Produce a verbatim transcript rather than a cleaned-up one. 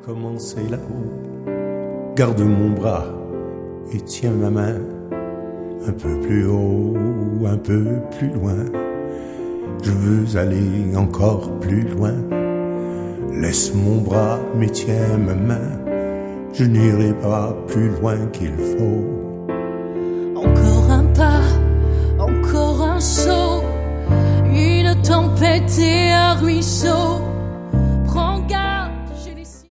commencer là-haut. Garde mon bras et tiens ma main. Un peu plus haut, un peu plus loin. Je veux aller encore plus loin. Laisse mon bras mais tiens ma main. Je n'irai pas plus loin qu'il faut.